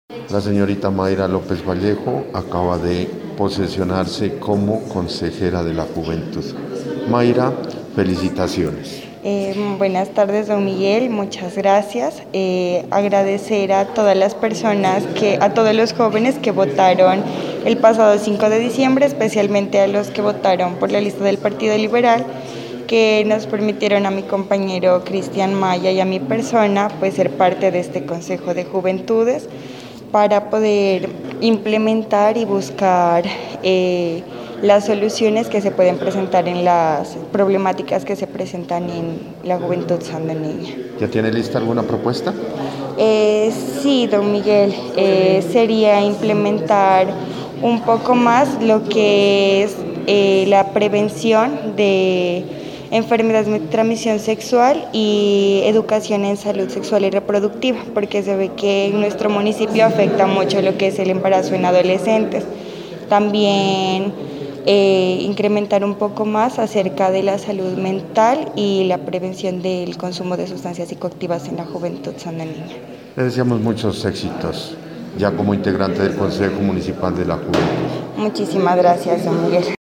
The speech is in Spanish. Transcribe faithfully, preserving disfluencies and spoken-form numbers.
La señorita Mayra López Vallejo acaba de posesionarse como consejera de la Juventud. Mayra, felicitaciones. Eh, buenas tardes, don Miguel, muchas gracias. Eh, agradecer a todas las personas, que, a todos los jóvenes que votaron el pasado cinco de diciembre, especialmente a los que votaron por la lista del Partido Liberal, que nos permitieron a mi compañero Cristian Maya y a mi persona pues ser parte de este Consejo de Juventudes para poder implementar y buscar eh, las soluciones que se pueden presentar en las problemáticas que se presentan en la juventud sandoneña. ¿Ya tiene lista alguna propuesta? Eh, sí, don Miguel, eh, sería implementar un poco más lo que es eh, la prevención de enfermedades de transmisión sexual y educación en salud sexual y reproductiva, porque se ve que en nuestro municipio afecta mucho lo que es el embarazo en adolescentes. También eh, incrementar un poco más acerca de la salud mental y la prevención del consumo de sustancias psicoactivas en la juventud sandoneña. Le deseamos muchos éxitos ya como integrante del Consejo Municipal de la Juventud. Muchísimas gracias, don Miguel.